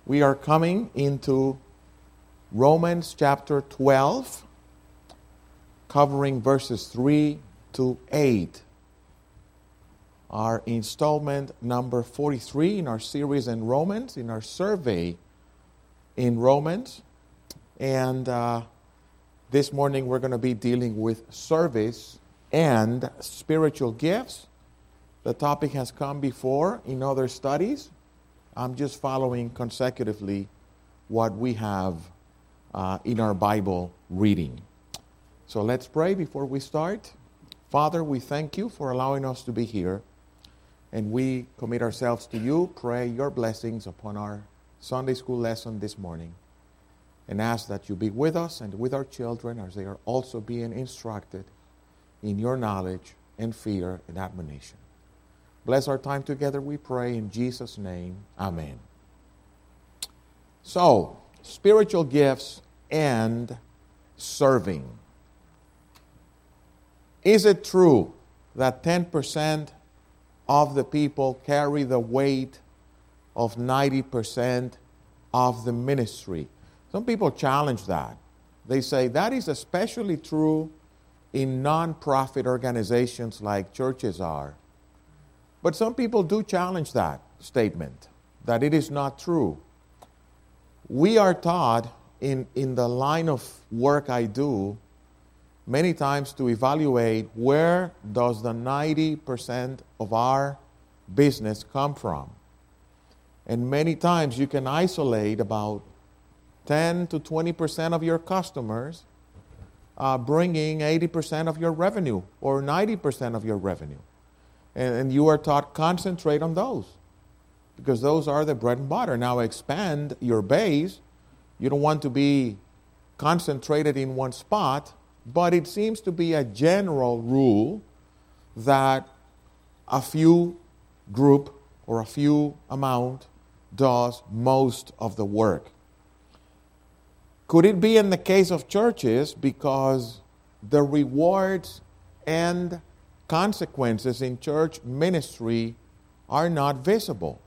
We are coming into Romans chapter 12, covering verses 3 to 8. Our installment number 43 in our series in Romans, in our survey in Romans. And this morning we're going to be dealing with service and spiritual gifts. The topic has come before in other studies. I'm just following consecutively what we have in our Bible reading. So let's pray before we start. Father, we thank you for allowing us to be here. And we commit ourselves to you. Pray your blessings upon our Sunday school lesson this morning. And ask that you be with us and with our children as they are also being instructed in your knowledge and fear and admonition. Bless our time together, we pray, in Jesus' name. Amen. So, spiritual gifts and serving. Is it true that 10% of the people carry the weight of 90% of the ministry? Some people challenge that. They say that is especially true in non-profit organizations like churches are. But some people do challenge that statement, that it is not true. We are taught in the line of work I do many times to evaluate where does the 90% of our business come from. And many times you can isolate about 10 to 20% of your customers bringing 80% of your revenue or 90% of your revenue. And you are taught concentrate on those because those are the bread and butter. Now expand your base. You don't want to be concentrated in one spot, but it seems to be a general rule that a few group or a few amount does most of the work. Could it be in the case of churches because the rewards and consequences in church ministry are not visible?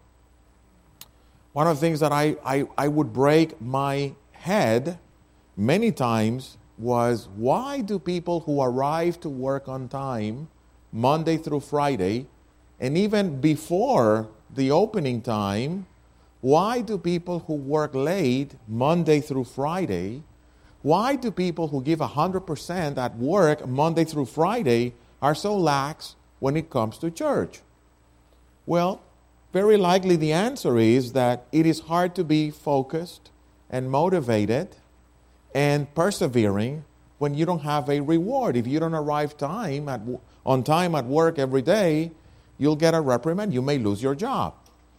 One of the things that I would break my head many times was, why do people who arrive to work on time Monday through Friday, and even before the opening time, why do people who work late Monday through Friday, why do people who give 100% at work Monday through Friday are so lax when it comes to church? Well, very likely the answer is that it is hard to be focused and motivated and persevering when you don't have a reward. If you don't arrive on time at work every day, you'll get a reprimand. You may lose your job.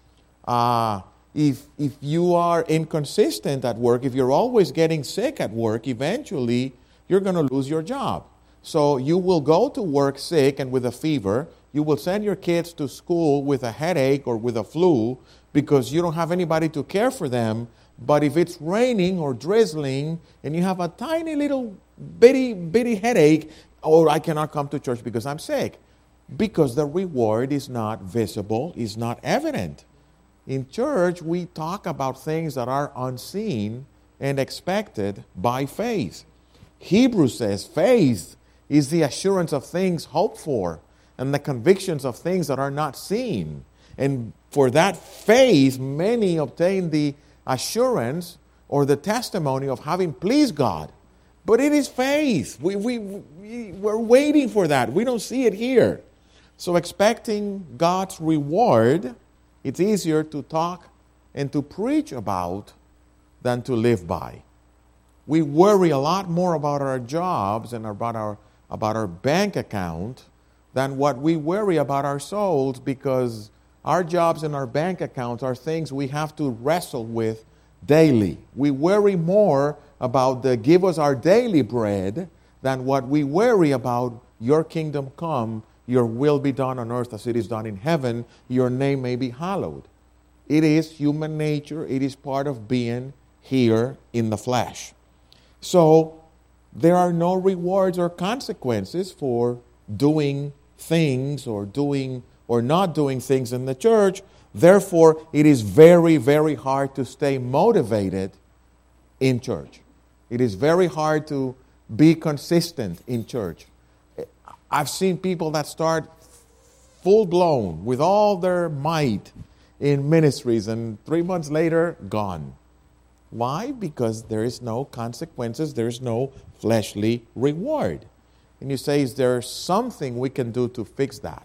If you are inconsistent at work, if you're always getting sick at work, eventually you're going to lose your job. So you will go to work sick and with a fever. You will send your kids to school with a headache or with a flu because you don't have anybody to care for them. But if it's raining or drizzling and you have a tiny little bitty headache, or I cannot come to church because I'm sick. Because the reward is not visible, is not evident. In church, we talk about things that are unseen and expected by faith. Hebrews says faith is the assurance of things hoped for and the convictions of things that are not seen. And for that faith, many obtain the assurance or the testimony of having pleased God. But it is faith. We're waiting for that. We don't see it here. So expecting God's reward, it's easier to talk and to preach about than to live by. We worry a lot more about our jobs and about our bank account than what we worry about our souls, because our jobs and our bank accounts are things we have to wrestle with daily. We worry more about the give us our daily bread than what we worry about your kingdom come, your will be done on earth as it is done in heaven, your name may be hallowed. It is human nature. It is part of being here in the flesh. So there are no rewards or consequences for doing things or not doing things in the church Therefore, it is very, very hard to stay motivated in church. It is very hard to be consistent in church. I've seen people that start full-blown with all their might in ministries and 3 months later, gone. Why? Because there is no consequences, there is no fleshly reward. And you say, is there something we can do to fix that?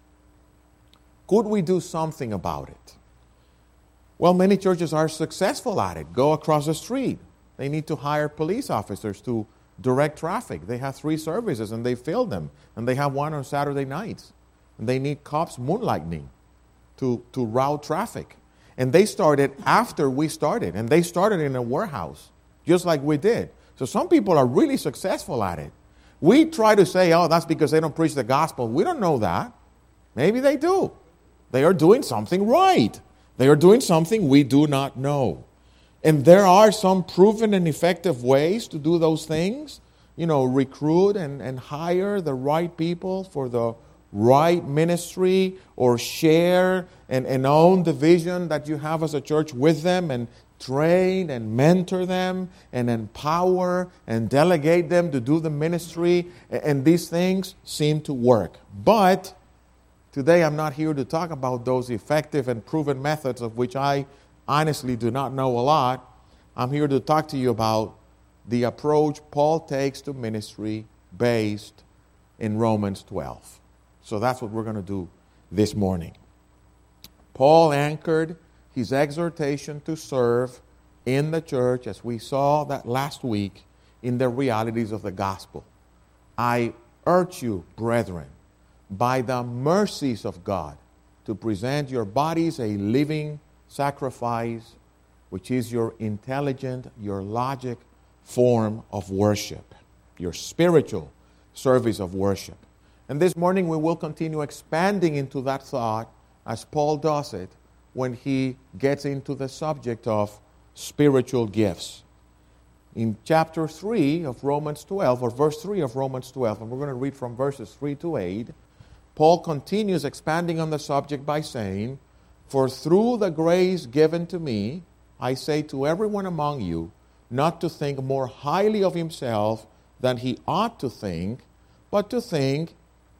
Could we do something about it? Well, many churches are successful at it. Go across the street. They need to hire police officers to direct traffic. They have 3 services and they fill them. And they have one on Saturday nights. And they need cops moonlighting to route traffic. And they started after we started. And they started in a warehouse, just like we did. So some people are really successful at it. We try to say, oh, that's because they don't preach the gospel. We don't know that. Maybe they do. They are doing something right. They are doing something we do not know. And there are some proven and effective ways to do those things. You know, recruit and hire the right people for the right ministry, or share and own the vision that you have as a church with them, and train and mentor them and empower and delegate them to do the ministry. And these things seem to work. But today I'm not here to talk about those effective and proven methods of which I honestly do not know a lot. I'm here to talk to you about the approach Paul takes to ministry based in Romans 12. So that's what we're going to do this morning. Paul anchored his exhortation to serve in the church, as we saw that last week, in the realities of the gospel. I urge you, brethren, by the mercies of God, to present your bodies a living sacrifice, which is your intelligent, your logic form of worship, your spiritual service of worship. And this morning we will continue expanding into that thought as Paul does it when he gets into the subject of spiritual gifts. In chapter 3 of Romans 12, or verse 3 of Romans 12, and we're going to read from verses 3 to 8, Paul continues expanding on the subject by saying, "For through the grace given to me, I say to everyone among you, not to think more highly of himself than he ought to think, but to think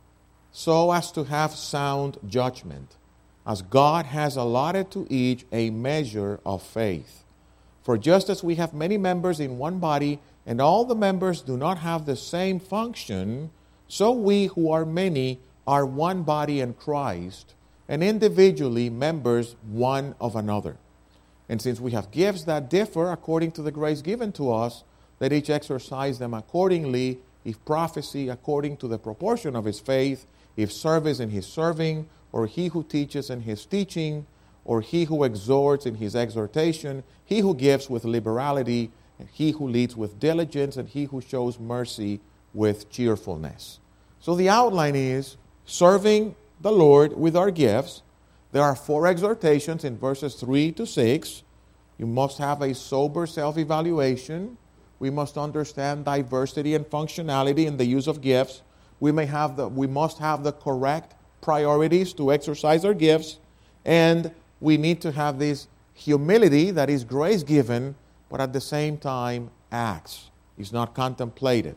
so as to have sound judgment, as God has allotted to each a measure of faith. For just as we have many members in one body, and all the members do not have the same function, so we who are many are one body in Christ, and individually members one of another. And since we have gifts that differ according to the grace given to us, let each exercise them accordingly, if prophecy according to the proportion of his faith, if service in his serving, or he who teaches in his teaching, or he who exhorts in his exhortation, he who gives with liberality, and he who leads with diligence, and he who shows mercy with cheerfulness." So the outline is serving the Lord with our gifts. There are 4 exhortations in verses 3 to 6. You must have a sober self-evaluation. We must understand diversity and functionality in the use of gifts. We must have the correct priorities to exercise our gifts, and we need to have this humility that is grace given, but at the same time acts. It's not contemplative.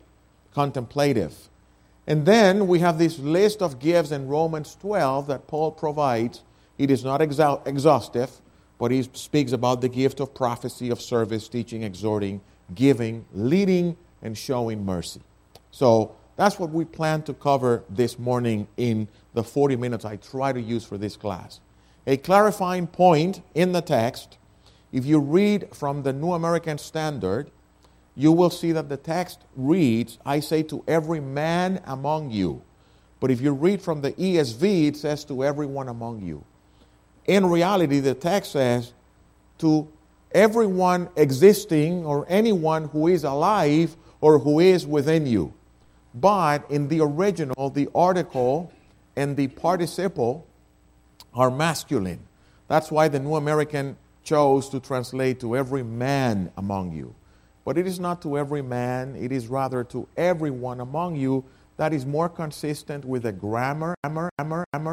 And then we have this list of gifts in Romans 12 that Paul provides. It is not exhaustive, but he speaks about the gift of prophecy, of service, teaching, exhorting, giving, leading, and showing mercy. So that's what we plan to cover this morning in the 40 minutes I try to use for this class. A clarifying point in the text, if you read from the New American Standard, you will see that the text reads, "I say to every man among you." But if you read from the ESV, it says to everyone among you. In reality, the text says to everyone existing, or anyone who is alive or who is within you. But in the original, the article and the participle are masculine. That's why the New American chose to translate to every man among you. But it is not to every man, it is rather to everyone among you. That is more consistent with the grammar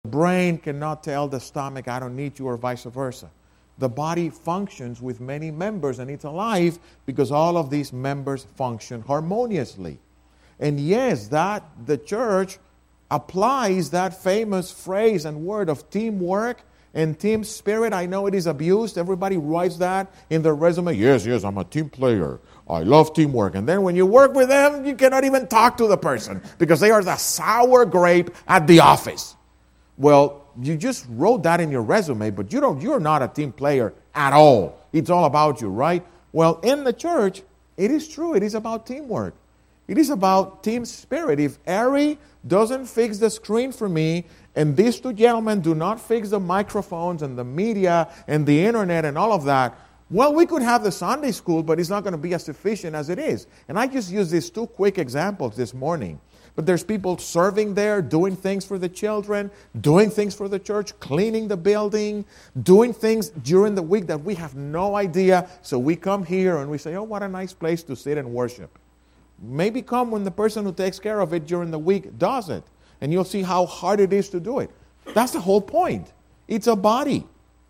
brain cannot tell the stomach, I don't need you, or vice versa. The body functions with many members, and it's alive because all of these members function harmoniously. And yes, that the church applies that famous phrase and word of teamwork and team spirit. I know it is abused. Everybody writes that in their resume. Yes, I'm a team player. I love teamwork. And then when you work with them, you cannot even talk to the person because they are the sour grape at the office. Well, you just wrote that in your resume, but you're not a team player at all. It's all about you, right? Well, in the church, it is true. It is about teamwork. It is about team spirit. If Ari doesn't fix the screen for me, and these two gentlemen do not fix the microphones and the media and the internet and all of that, well, we could have the Sunday school, but it's not going to be as efficient as it is. And I just used these two quick examples this morning. But there's people serving there, doing things for the children, doing things for the church, cleaning the building, doing things during the week that we have no idea. So we come here and we say, oh, what a nice place to sit and worship. Maybe come when the person who takes care of it during the week does it. And you'll see how hard it is to do it. That's the whole point. It's a body.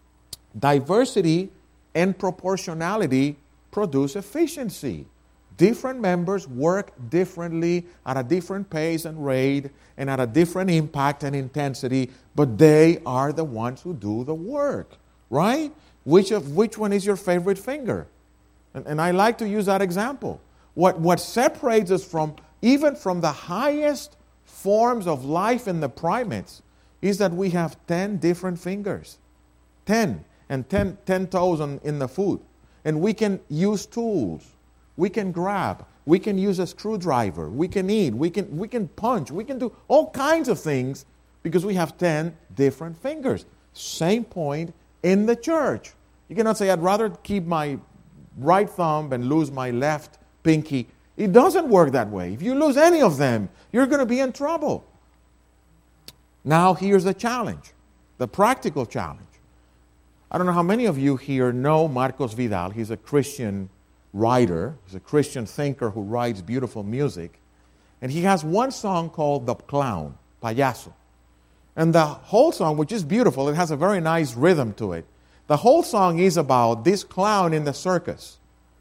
Diversity and proportionality produce efficiency. Different members work differently at a different pace and rate and at a different impact and intensity, but they are the ones who do the work, right? Which one is your favorite finger? And I like to use that example. What separates us from the highest forms of life in the primates is that we have 10 different fingers. 10 toes in the foot. And we can use tools. We can grab. We can use a screwdriver. We can eat. We can punch. We can do all kinds of things because we have 10 different fingers. Same point in the church. You cannot say, I'd rather keep my right thumb and lose my left pinky. It doesn't work that way. If you lose any of them, you're going to be in trouble. Now here's the challenge, the practical challenge. I don't know how many of you here know Marcos Vidal. He's a Christian writer. He's a Christian thinker who writes beautiful music. And he has one song called The Clown, Payaso. And the whole song, which is beautiful, it has a very nice rhythm to it. The whole song is about this clown in the circus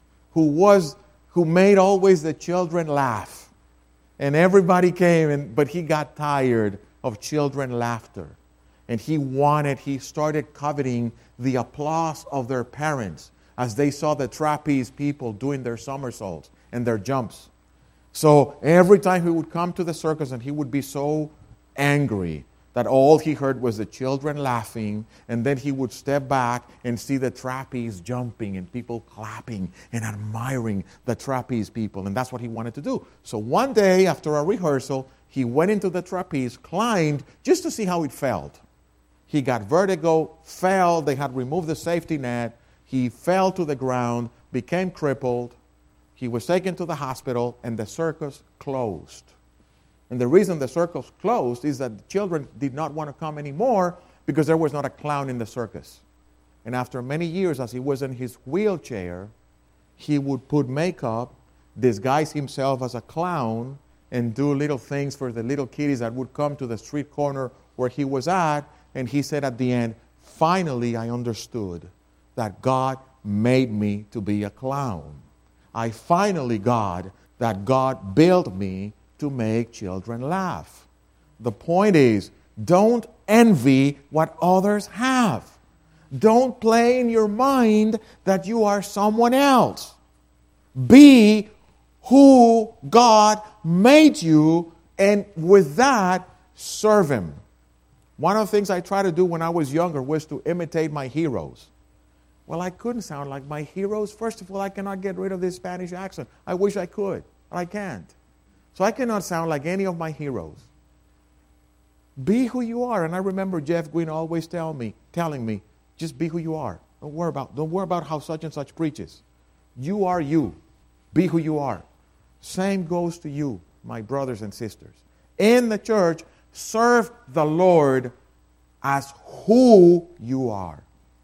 who made always the children laugh. And everybody came, but he got tired of children laughter. And he started coveting the applause of their parents as they saw the trapeze people doing their somersaults and their jumps. So every time he would come to the circus and he would be so angry that all he heard was the children laughing, and then he would step back and see the trapeze jumping and people clapping and admiring the trapeze people, and that's what he wanted to do. So one day after a rehearsal, he went into the trapeze, climbed just to see how it felt. He got vertigo, fell, they had removed the safety net, he fell to the ground, became crippled, he was taken to the hospital, and the circus closed. And the reason the circus closed is that the children did not want to come anymore because there was not a clown in the circus. And after many years, as he was in his wheelchair, he would put makeup, disguise himself as a clown, and do little things for the little kiddies that would come to the street corner where he was at. And he said at the end, finally I understood that God made me to be a clown. I finally got that God built me to make children laugh. The point is, don't envy what others have. Don't play in your mind that you are someone else. Be who God made you, and with that, serve Him. One of the things I tried to do when I was younger was to imitate my heroes. Well, I couldn't sound like my heroes. First of all, I cannot get rid of this Spanish accent. I wish I could, but I can't. So I cannot sound like any of my heroes. Be who you are. And I remember Jeff Gwynne always telling me, just be who you are. Don't worry about how such and such preaches. You are you. Be who you are. Same goes to you, my brothers and sisters. In the church, serve the Lord as who you are.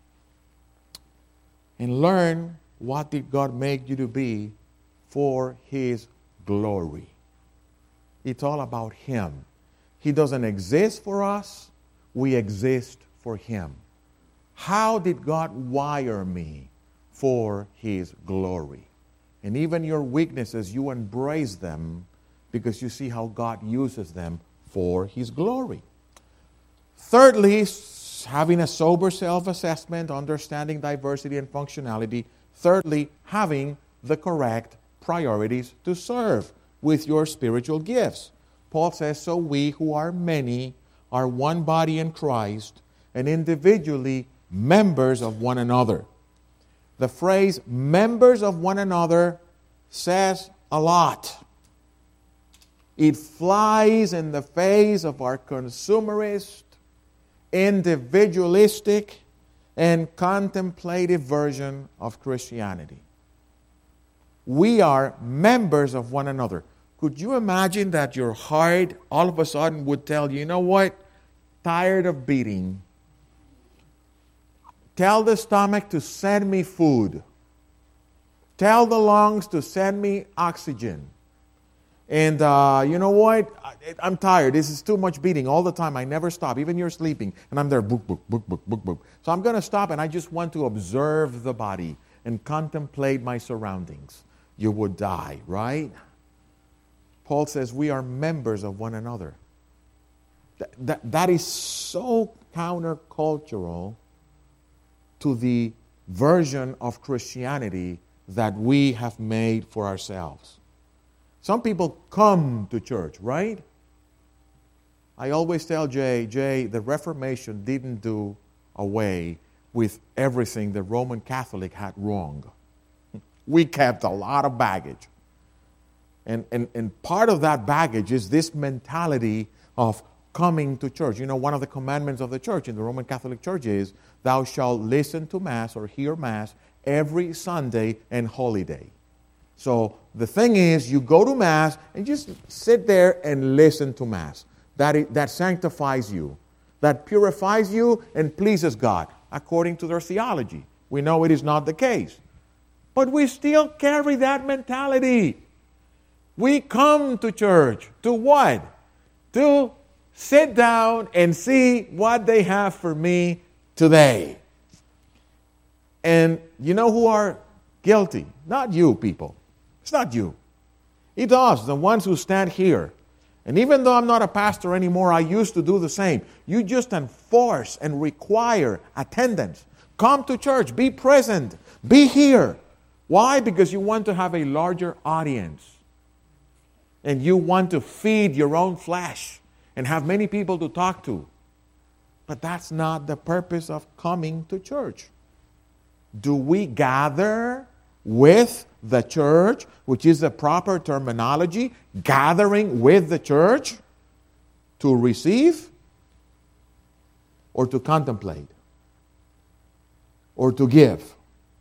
And learn what did God make you to be for His glory. It's all about Him. He doesn't exist for us. we exist for Him. How did God wire me for His glory? And even your weaknesses, you embrace them because you see how God uses them for His glory. Thirdly, having a sober self-assessment, understanding diversity and functionality. Thirdly, having the correct priorities to serve with your spiritual gifts. Paul says, so we who are many are one body in Christ and individually members of one another. The phrase members of one another says a lot. It flies in the face of our consumerist, individualistic, and contemplative version of Christianity. We are members of one another. Could you imagine that your heart all of a sudden would tell you, you know what? Tired of beating. Tell the stomach to send me food. Tell the lungs to send me oxygen. And you know what? I'm tired. This is too much beating all the time. I never stop. Even you're sleeping. And I'm there, book, book, book, book, book, book. So I'm going to stop and I just want to observe the body and contemplate my surroundings. You would die, right? Paul says we are members of one another. That is so countercultural to the version of Christianity that we have made for ourselves. Some people come to church, right? I always tell Jay, the Reformation didn't do away with everything the Roman Catholic had wrong. We kept a lot of baggage. And part of that baggage is this mentality of coming to church. You know, one of the commandments of the church in the Roman Catholic Church is, thou shalt listen to Mass or hear Mass every Sunday and holiday. So the thing is, you go to Mass and just sit there and listen to Mass. That sanctifies you. That purifies you and pleases God, according to their theology. We know it is not the case. But we still carry that mentality. We come to church to what? To sit down and see what they have for me today. And you know who are guilty? Not you people. It's not you. It's us, the ones who stand here. And even though I'm not a pastor anymore, I used to do the same. You just enforce and require attendance. Come to church. Be present. Be here. Why? Because you want to have a larger audience. And you want to feed your own flesh and have many people to talk to. But that's not the purpose of coming to church. Do we gather with the church, which is the proper terminology, gathering with the church to receive or to contemplate or to give?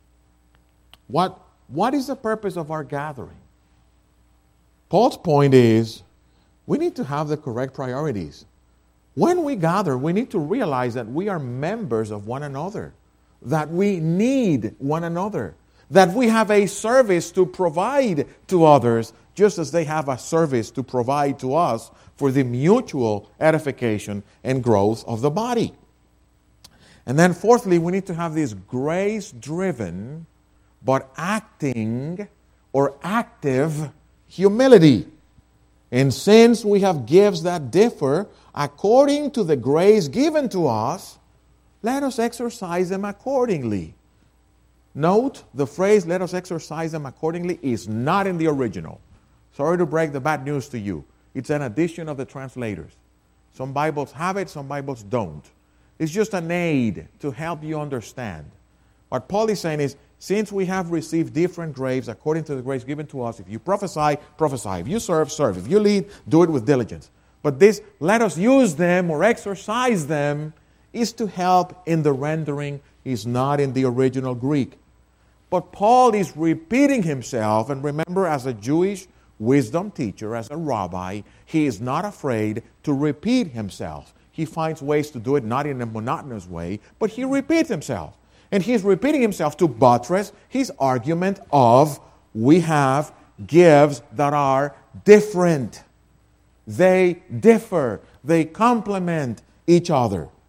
What is the purpose of our gathering? Paul's point is we need to have the correct priorities. When we gather, we need to realize that we are members of one another, that we need one another, that we have a service to provide to others, just as they have a service to provide to us for the mutual edification and growth of the body. And then fourthly, we need to have this grace-driven but acting or active humility. And since we have gifts that differ according to the grace given to us, let us exercise them accordingly. Note, the phrase, let us exercise them accordingly, is not in the original. Sorry to break the bad news to you. It's an addition of the translators. Some Bibles have it, some Bibles don't. It's just an aid to help you understand. What Paul is saying is, since we have received different graces according to the grace given to us, if you prophesy, prophesy. If you serve, serve. If you lead, do it with diligence. But this, let us use them or exercise them, is to help in the rendering, is not in the original Greek. But Paul is repeating himself, and remember, as a Jewish wisdom teacher, as a rabbi, he is not afraid to repeat himself. He finds ways to do it, not in a monotonous way, but he repeats himself. And he's repeating himself to buttress his argument of we have gifts that are different. They differ. They complement each other.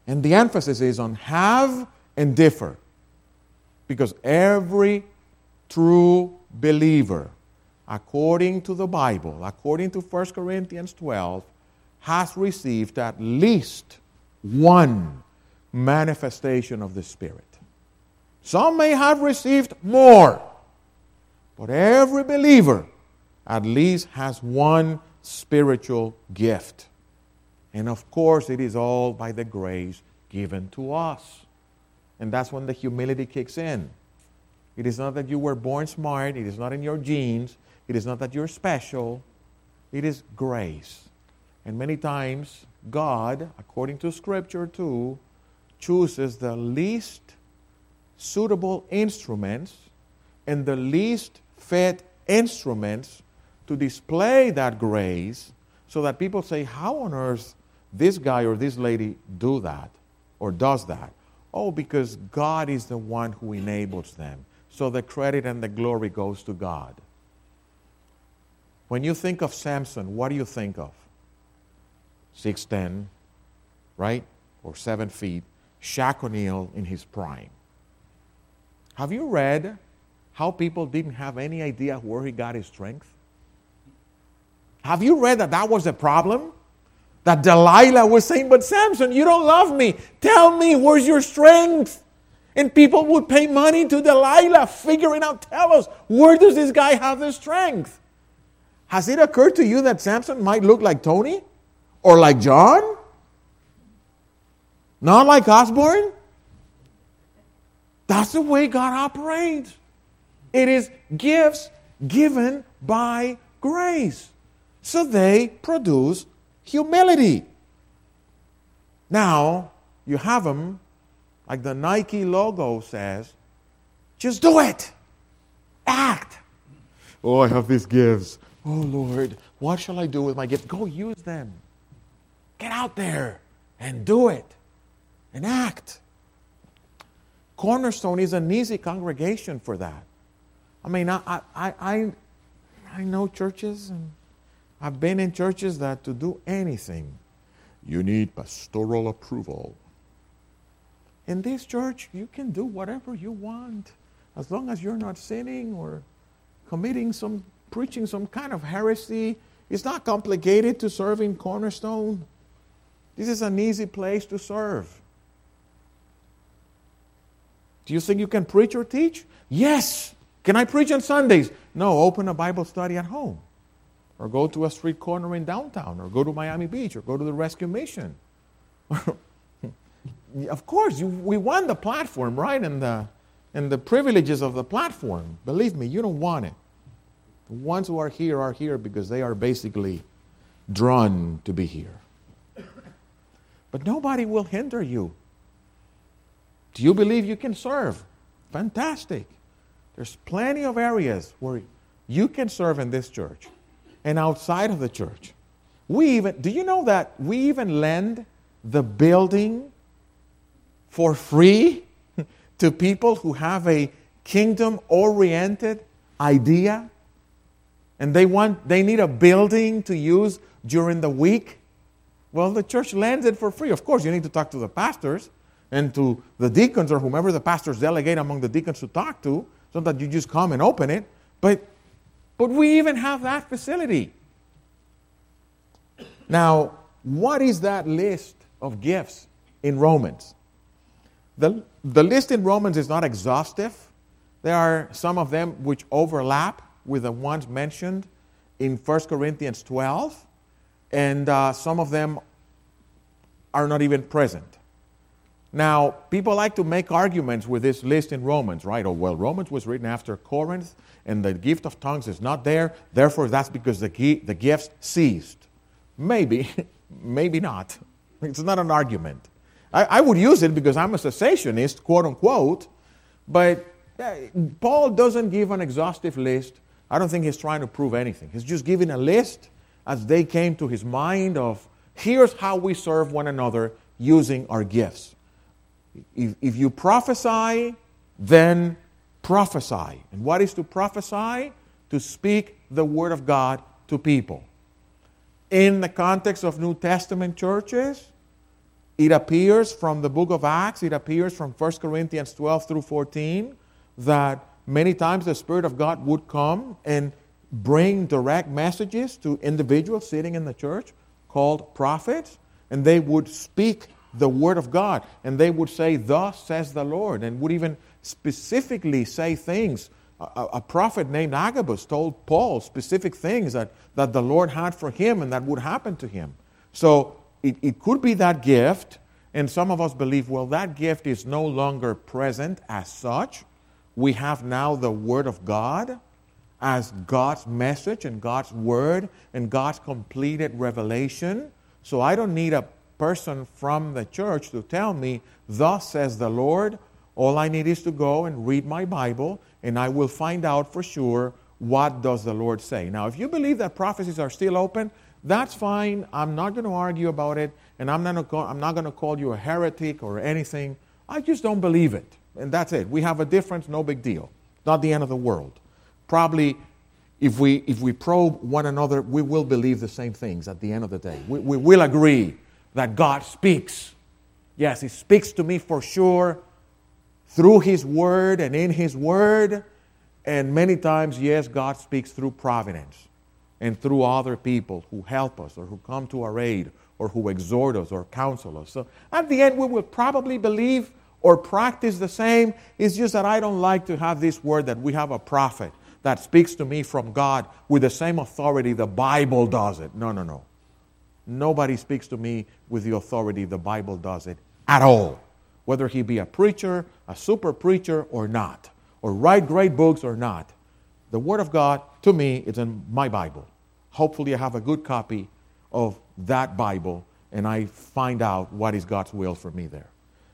And the emphasis is on have and differ. Because every true believer, according to the Bible, according to 1 Corinthians 12, has received at least one manifestation of the Spirit. Some may have received more, but every believer at least has one spiritual gift. And of course, it is all by the grace given to us. And that's when the humility kicks in. It is not that you were born smart. It is not in your genes. It is not that you're special. It is grace. And many times, God, according to Scripture too, chooses the least suitable instruments and the least fit instruments to display that grace so that people say, how on earth this guy or this lady do that or does that? Oh, because God is the one who enables them. So the credit and the glory goes to God. When you think of Samson, what do you think of? 6'10", right? Or 7 feet. Shaq O'Neal in his prime. Have you read how people didn't have any idea where he got his strength? Have you read that that was a problem? That Delilah was saying, but Samson, you don't love me. Tell me, where's your strength? And people would pay money to Delilah, figuring out, tell us, where does this guy have the strength? Has it occurred to you that Samson might look like Tony? Or like John? Not like Osborne? That's the way God operates. It is gifts given by grace. So they produce humility. Now, you have them, like the Nike logo says, just do it. Act. Oh, I have these gifts. Oh, Lord, what shall I do with my gifts? Go use them. Get out there and do it. And act. Cornerstone is an easy congregation for that. I mean, I know churches, and I've been in churches that to do anything, you need pastoral approval. In this church, you can do whatever you want, as long as you're not sinning or preaching some kind of heresy. It's not complicated to serve in Cornerstone. This is an easy place to serve. Do you think you can preach or teach? Yes. Can I preach on Sundays? No, open a Bible study at home. Or go to a street corner in downtown. Or go to Miami Beach. Or go to the Rescue Mission. Of course, we want the platform, right? And the privileges of the platform. Believe me, you don't want it. The ones who are here because they are basically drawn to be here. But nobody will hinder you. Do you believe you can serve? Fantastic. There's plenty of areas where you can serve in this church and outside of the church. Do you know that we even lend the building for free to people who have a kingdom-oriented idea? And they need a building to use during the week? Well, the church lends it for free. Of course, you need to talk to the pastors and to the deacons or whomever the pastors delegate among the deacons to talk to, so that you just come and open it. But we even have that facility. Now, what is that list of gifts in Romans? The list in Romans is not exhaustive. There are some of them which overlap with the ones mentioned in 1 Corinthians 12, and some of them are not even present. Now, people like to make arguments with this list in Romans, right? Oh, well, Romans was written after Corinth, and the gift of tongues is not there. Therefore, that's because the gifts ceased. Maybe, maybe not. It's not an argument. I would use it because I'm a cessationist, quote unquote, but Paul doesn't give an exhaustive list. I don't think he's trying to prove anything. He's just giving a list as they came to his mind of, here's how we serve one another using our gifts. If you prophesy, then prophesy. And what is to prophesy? To speak the word of God to people. In the context of New Testament churches, It appears from the book of Acts, it appears from 1 Corinthians 12 through 14, that many times the Spirit of God would come and bring direct messages to individuals sitting in the church called prophets, and they would speak the Word of God, and they would say, "Thus says the Lord," and would even specifically say things. A prophet named Agabus told Paul specific things that the Lord had for him and that would happen to him. So it could be that gift, and some of us believe, well, that gift is no longer present as such. We have now the Word of God as God's message and God's Word and God's completed revelation. So I don't need a person from the church to tell me, "Thus says the Lord." All I need is to go and read my Bible, and I will find out for sure what does the Lord say. Now, if you believe that prophecies are still open, that's fine. I'm not going to argue about it, and I'm not going to call you a heretic or anything. I just don't believe it, and that's it. We have a difference, no big deal. Not the end of the world. Probably, if we probe one another, we will believe the same things at the end of the day. We will agree that God speaks. Yes, He speaks to me for sure, through His Word and in His Word. And many times, yes, God speaks through providence and through other people who help us or who come to our aid or who exhort us or counsel us. So at the end, we will probably believe or practice the same. It's just that I don't like to have this word that we have a prophet that speaks to me from God with the same authority the Bible does it. No. Nobody speaks to me with the authority the Bible does it at all. Whether he be a preacher, a super preacher or not, or write great books or not. The Word of God, to me, is in my Bible. Hopefully I have a good copy of that Bible and I find out what is God's will for me there.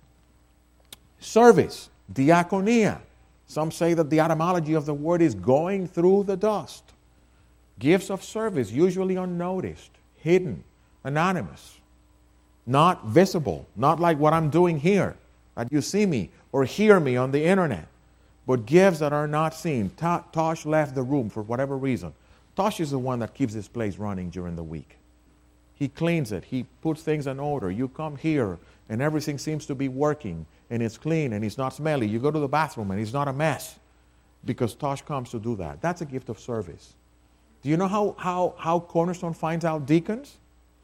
Service, diaconia. Some say that the etymology of the word is going through the dust. Gifts of service, usually unnoticed, hidden, anonymous, not visible, not like what I'm doing here, that you see me or hear me on the internet, but gifts that are not seen. Tosh left the room for whatever reason. Tosh is the one that keeps this place running during the week. He cleans it. He puts things in order. You come here and everything seems to be working and it's clean and it's not smelly. You go to the bathroom and it's not a mess because Tosh comes to do that. That's a gift of service. Do you know how Cornerstone finds out deacons?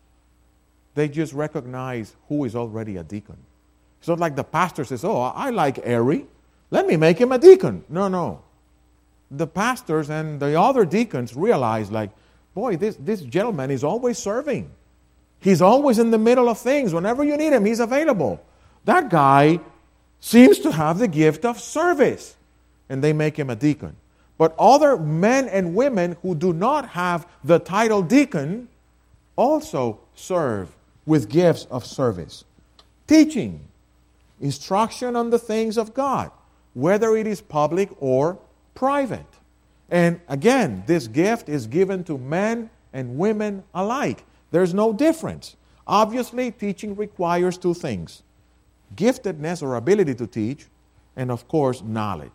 They just recognize who is already a deacon. It's not like the pastor says, "Oh, I like Ari. Let me make him a deacon." No. The pastors and the other deacons realize, like, boy, this gentleman is always serving. He's always in the middle of things. Whenever you need him, he's available. That guy seems to have the gift of service. And they make him a deacon. But other men and women who do not have the title deacon also serve with gifts of service. Teaching, instruction on the things of God, whether it is public or private. And again, this gift is given to men and women alike. There's no difference. Obviously, teaching requires two things: giftedness or ability to teach, and of course, knowledge.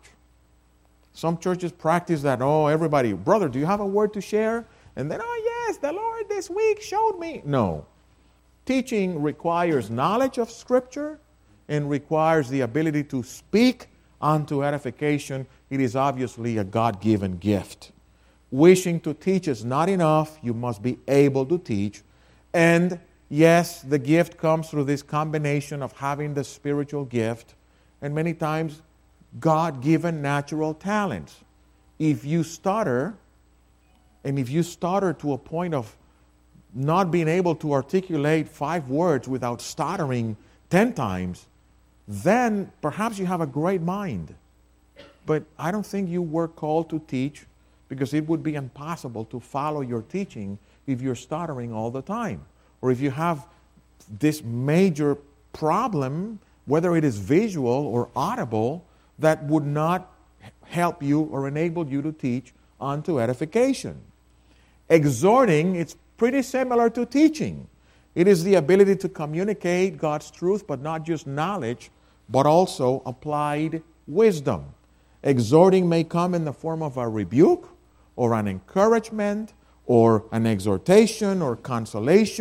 Some churches practice that, everybody, brother, do you have a word to share? And then, yes, the Lord this week showed me. No. Teaching requires knowledge of Scripture and requires the ability to speak unto edification. It is obviously a God-given gift. Wishing to teach is not enough. You must be able to teach. And yes, the gift comes through this combination of having the spiritual gift and many times God-given natural talents. If you stutter, and if you stutter to a point of not being able to articulate 5 words without stuttering 10 times, then perhaps you have a great mind. But I don't think you were called to teach, because it would be impossible to follow your teaching if you're stuttering all the time. Or if you have this major problem, whether it is visual or audible, that would not help you or enable you to teach unto edification. Exhorting, it's pretty similar to teaching. It is the ability to communicate God's truth, but not just knowledge, but also applied wisdom. Exhorting may come in the form of a rebuke, or an encouragement, or an exhortation, or consolation,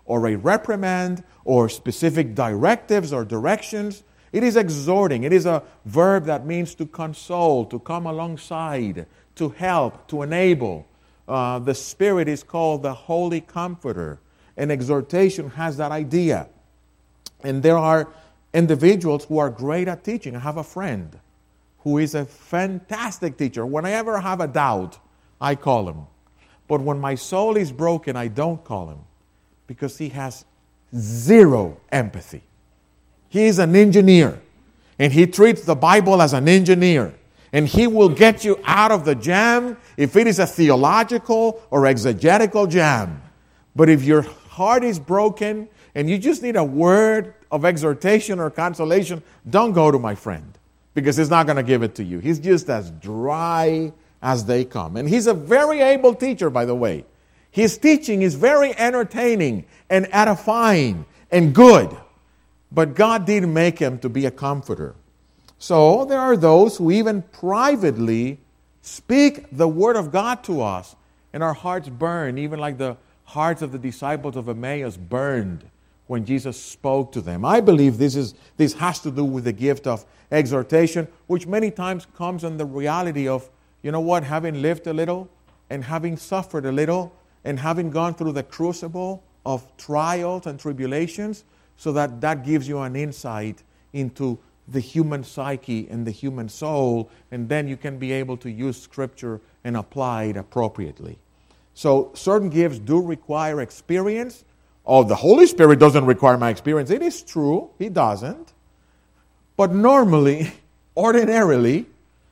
or a reprimand or specific directives or directions. It is exhorting. It is a verb that means to console, to come alongside, to help, to enable. The Spirit is called the Holy Comforter. And exhortation has that idea. And there are individuals who are great at teaching. I have a friend who is a fantastic teacher. Whenever I have a doubt, I call him. But when my soul is broken, I don't call him because he has zero empathy. He is an engineer, and he treats the Bible as an engineer. And he will get you out of the jam if it is a theological or exegetical jam. But if your heart is broken and you just need a word of exhortation or consolation, don't go to my friend because he's not going to give it to you. He's just as dry as they come. And he's a very able teacher, by the way. His teaching is very entertaining and edifying and good. But God didn't make him to be a comforter. So there are those who even privately speak the word of God to us, and our hearts burn, even like the hearts of the disciples of Emmaus burned when Jesus spoke to them. I believe this has to do with the gift of exhortation, which many times comes in the reality of, you know what, having lived a little and having suffered a little and having gone through the crucible of trials and tribulations, so that gives you an insight into the human psyche and the human soul, and then you can be able to use Scripture and apply it appropriately. So certain gifts do require experience. Oh, the Holy Spirit doesn't require my experience. It is true, He doesn't. But normally, ordinarily,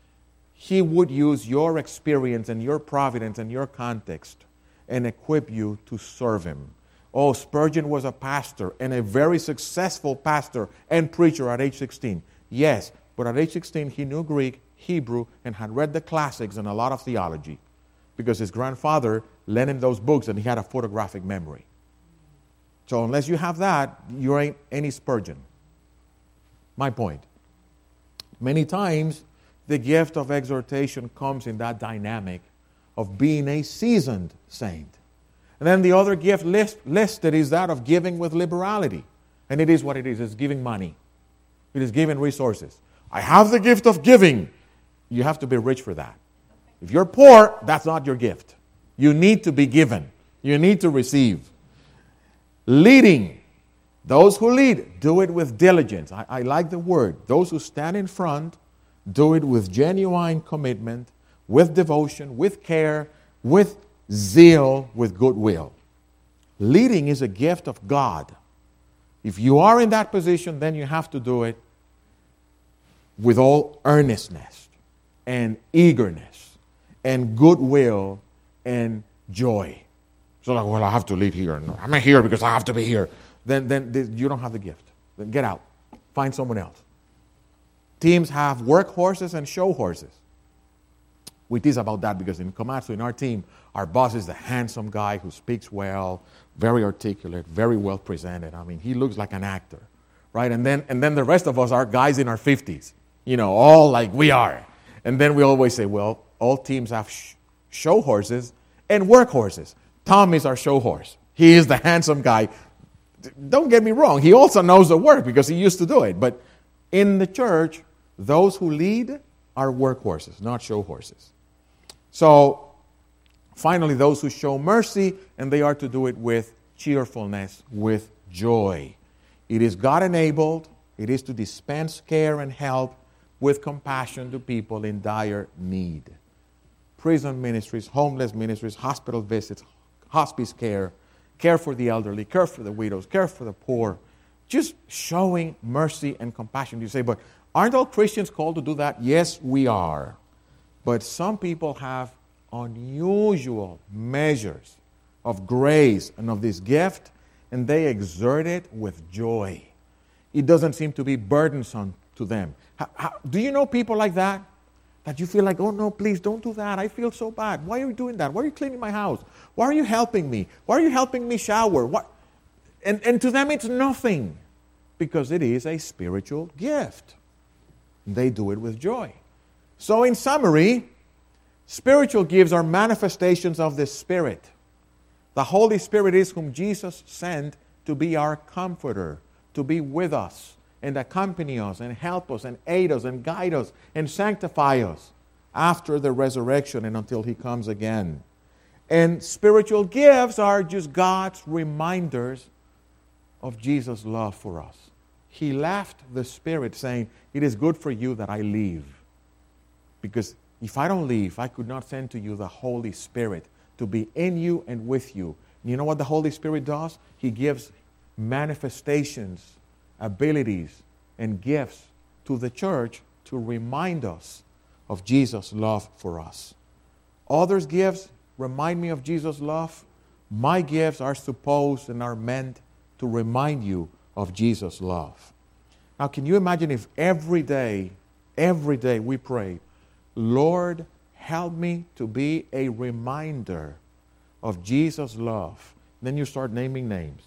He would use your experience and your providence and your context and equip you to serve Him. Oh, Spurgeon was a pastor and a very successful pastor and preacher at age 16. Yes, but at age 16 he knew Greek, Hebrew, and had read the classics and a lot of theology because his grandfather lent him those books and he had a photographic memory. So unless you have that, you ain't any Spurgeon. My point. Many times the gift of exhortation comes in that dynamic of being a seasoned saint. And then the other gift listed is that of giving with liberality. And it is what it is. It's giving money. It is giving resources. I have the gift of giving. You have to be rich for that. If you're poor, that's not your gift. You need to be given. You need to receive. Leading. Those who lead, do it with diligence. I like the word. Those who stand in front, do it with genuine commitment, with devotion, with care, with zeal, with goodwill. Leading is a gift of God. If you are in that position, then you have to do it with all earnestness and eagerness and goodwill and joy. So like, well, I have to lead here. No, I'm not here because I have to be here. Then you don't have the gift. Then get out. Find someone else. Teams have work horses and show horses. We tease about that because in Komatsu, in our team, our boss is the handsome guy who speaks well, very articulate, very well presented. I mean, he looks like an actor, right? And then the rest of us are guys in our 50s, all like we are. And then we always say, well, all teams have show horses and work horses. Tom is our show horse. He is the handsome guy. Don't get me wrong. He also knows the work because he used to do it. But in the church, those who lead are work horses, not show horses. So, finally, those who show mercy, and they are to do it with cheerfulness, with joy. It is God-enabled. It is to dispense care and help with compassion to people in dire need. Prison ministries, homeless ministries, hospital visits, hospice care, care for the elderly, care for the widows, care for the poor. Just showing mercy and compassion. You say, but aren't all Christians called to do that? Yes, we are. But some people have unusual measures of grace and of this gift, and they exert it with joy. It doesn't seem to be burdensome to them. Do you know people like that? That you feel like, oh no, please don't do that. I feel so bad. Why are you doing that? Why are you cleaning my house? Why are you helping me? Why are you helping me shower? What? And to them it's nothing because it is a spiritual gift. They do it with joy. So in summary, spiritual gifts are manifestations of the Spirit. The Holy Spirit is whom Jesus sent to be our comforter, to be with us and accompany us and help us and aid us and guide us and sanctify us after the resurrection and until He comes again. And spiritual gifts are just God's reminders of Jesus' love for us. He left the Spirit saying, it is good for you that I leave. Because if I don't leave, I could not send to you the Holy Spirit to be in you and with you. You know what the Holy Spirit does? He gives manifestations, abilities, and gifts to the church to remind us of Jesus' love for us. Others' gifts remind me of Jesus' love. My gifts are supposed and are meant to remind you of Jesus' love. Now, can you imagine if every day we pray, Lord, help me to be a reminder of Jesus' love. Then you start naming names.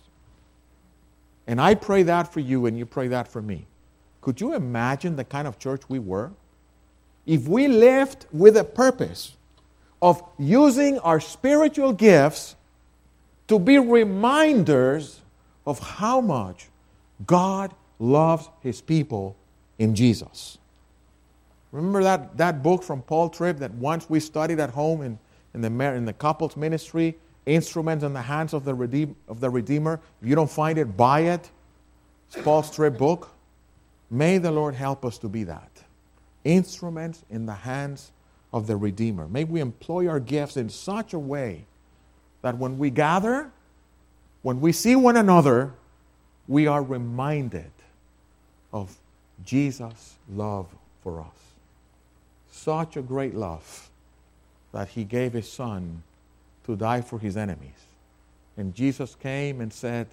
And I pray that for you and you pray that for me. Could you imagine the kind of church we were? If we lived with a purpose of using our spiritual gifts to be reminders of how much God loves His people in Jesus. Remember that book from Paul Tripp that once we studied at home in the couples ministry, Instruments in the Hands of the Redeemer. If you don't find it, buy it. It's Paul Tripp book. May the Lord help us to be that. Instruments in the hands of the Redeemer. May we employ our gifts in such a way that when we gather, when we see one another, we are reminded of Jesus' love for us. Such a great love that He gave His Son to die for His enemies. And Jesus came and said,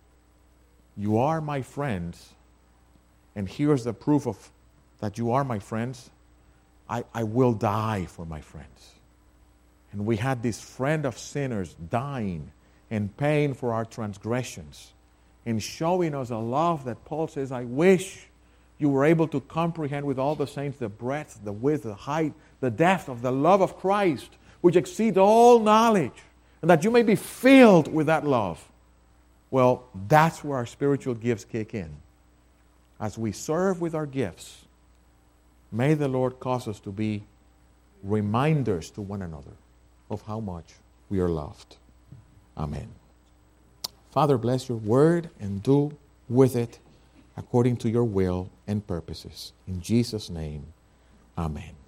you are my friends, and here's the proof of that you are my friends. I will die for my friends. And we had this friend of sinners dying and paying for our transgressions and showing us a love that Paul says, I wish you were able to comprehend with all the saints the breadth, the width, the height, the depth of the love of Christ, which exceeds all knowledge, and that you may be filled with that love. Well, that's where our spiritual gifts kick in. As we serve with our gifts, may the Lord cause us to be reminders to one another of how much we are loved. Amen. Father, bless your word and do with it according to your will and purposes. In Jesus' name, amen.